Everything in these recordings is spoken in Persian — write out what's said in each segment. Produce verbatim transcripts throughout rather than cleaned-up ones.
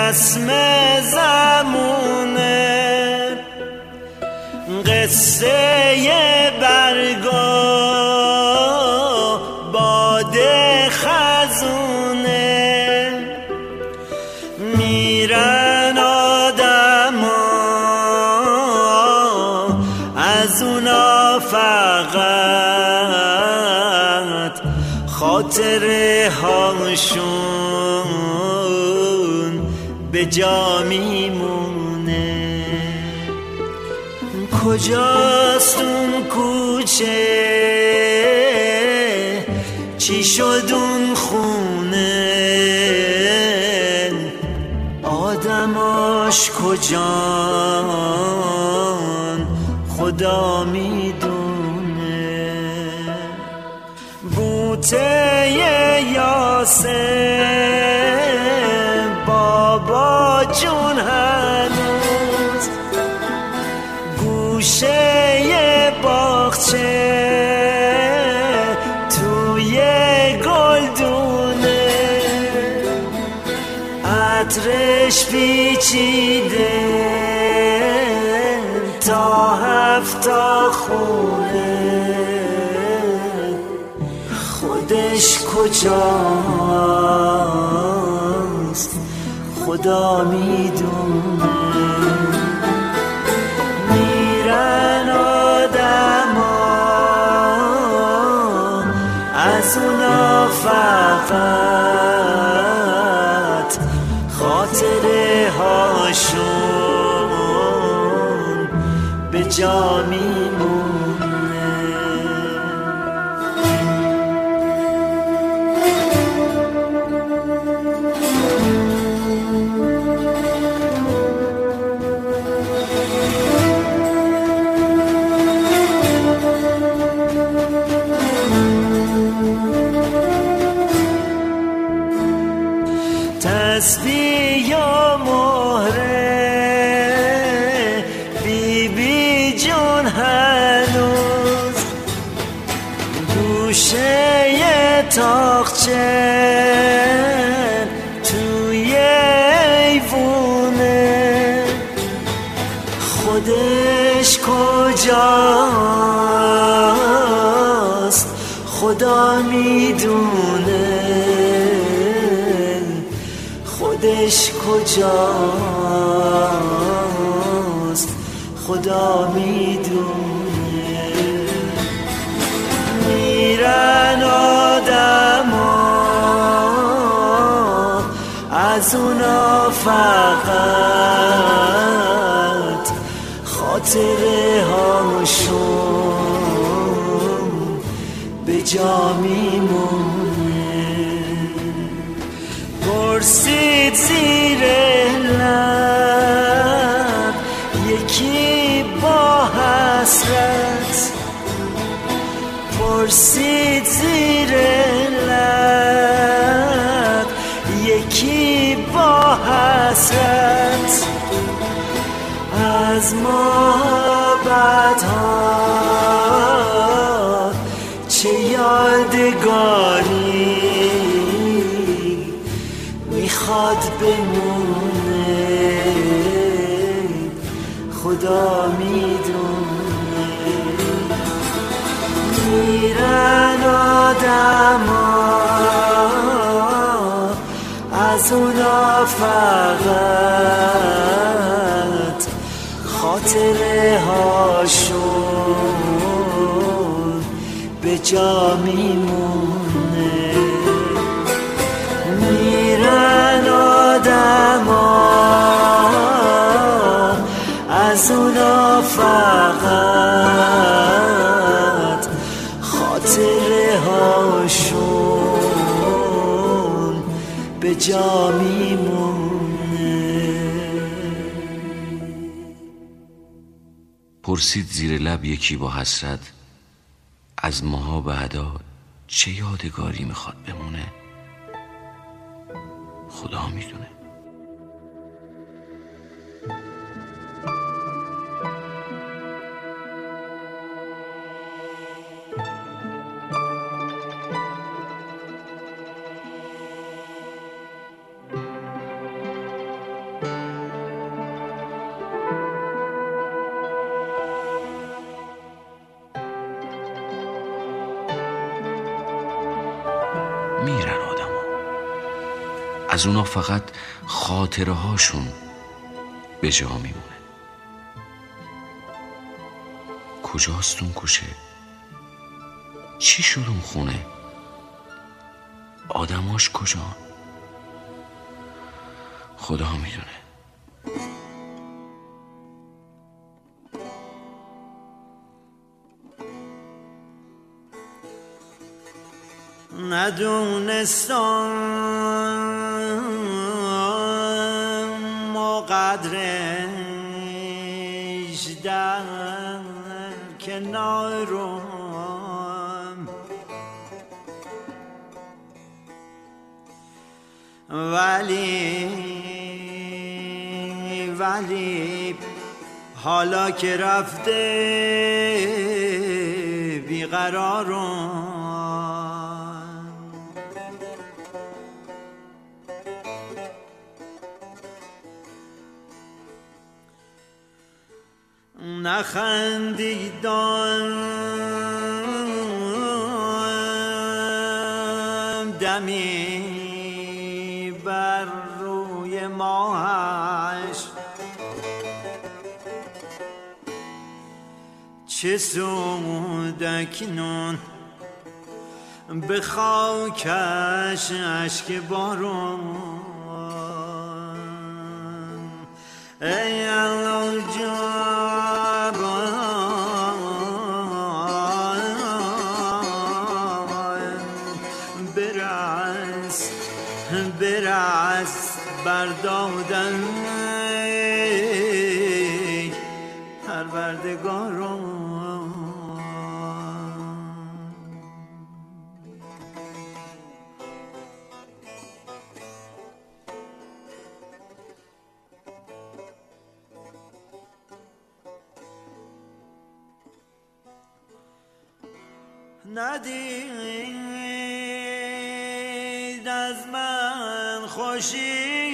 رسم زمونه، قصه برگا باد خزونه، میرن آدما از اونا فقط خاطره هاشون به جا میمونه. کجاست اون کوچه، چی شد اون خونه، آدماش کجان خدا میدونه. بوته یاسه بابا جون هنوز گوشه باغچه توی گلدونه، عطرش پیچیده تا هفتا خونه، خودش کجاست خدا میدونه. میرن آدما از اونا فقط خاطره هاشون به جا میمونه. تسبیح یا مهره بی بی جون هنوز گوشه تاقچه توی ایوونه، خودش کجاست خدا میدونه، خودش کجاست خدا میدونه. میرن آدما از اونا فقط خاطره هاشون به جا میمونه. پرسید زیر لب یکی با حسرت، پرسید زیر لب یکی با حسرت، از محبت‌ها چه یادگاری میخواد بمونه، خدا میدونه. میرن آدما از اونا فقط خاطره هاشون به جا میمونه. میرن آدما از اونا فقط خاطره هاشون به جا میمونه. پرسید زیر لب یکی با حسرت، از ماها بعدا چه یادگاری میخواد بمونه، خدا میدونه. از اونا فقط خاطره هاشون به جا میمونه. کجاست اون کوچه؟ چی شد اون خونه؟ آدماش کجا؟ خدا میدونه. ندونستم ما قدرش در کنارم، ولی ولی حالا که رفته بیقرارم، نخندیدم دمی بر روی ماهش، چه سود اکنون به خاکش اشک بارون. ای الله جان برس برس بردادن پروردگارم. ندید از من خوشی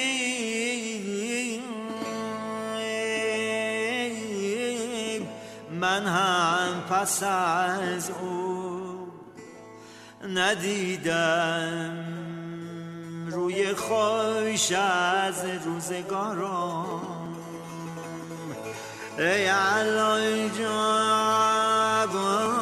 من هم پس از او ندیدم روی خوش از روزگارم. ای الله جان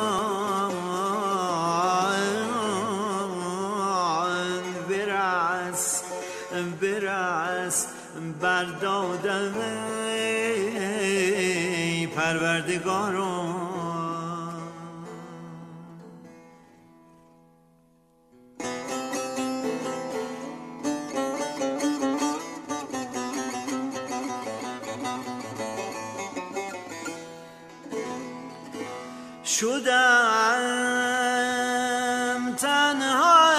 برس برس بردادم پروردگارم. شدم تنها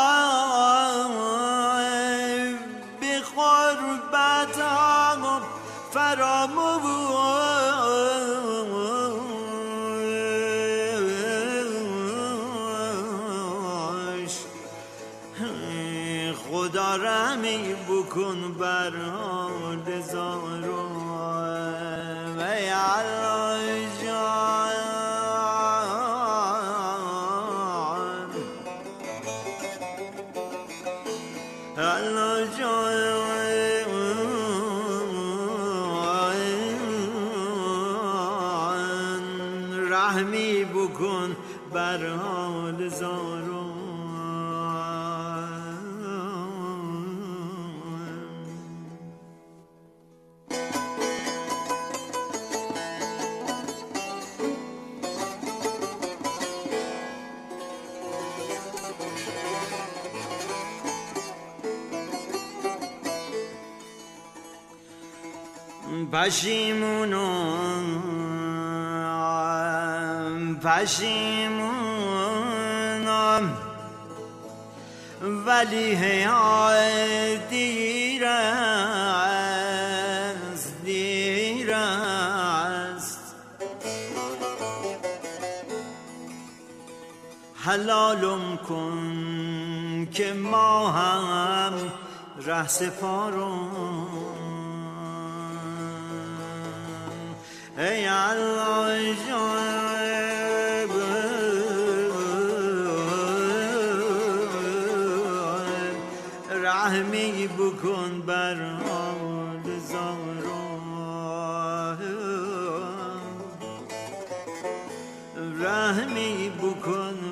به غربتم فراموش، خدا رحمی بکن بر حال زارم. ای الله جان الله جان رحمی بکن بر حال زارم. پشیمونم پشیمونم ولی هی دیر است دیر است. حلالم کن که ما هم ره سپارم. ای الله جان رحمی بکن بر حال زارم، رحمی بکن